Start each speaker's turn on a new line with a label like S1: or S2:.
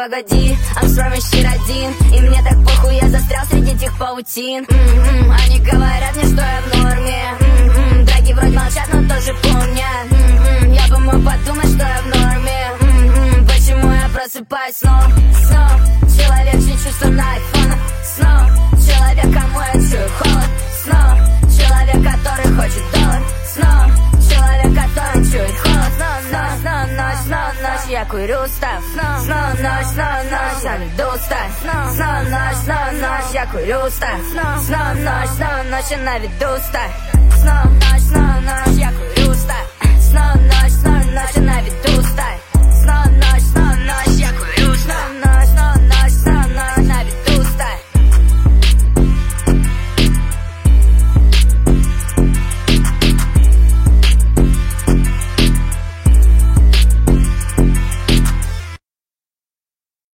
S1: погоди, I'm strong as shit один. И мне так похуй, я застрял среди этих паутин. Они говорят мне, что я в норме. Драги вроде молчат, но тоже помнят. Я бы мог подумать, что я в норме. Почему я просыпаюсь снова? Человек, чьи чувства на айфонах. Человек, кому я чую холод. Человек, который хочет доллар. Человек, который чует холод. Ночь, я курю став. Ночь, я веду став. Ночь, я курю став. Ночь, я на виду став. Ночь, я курю став.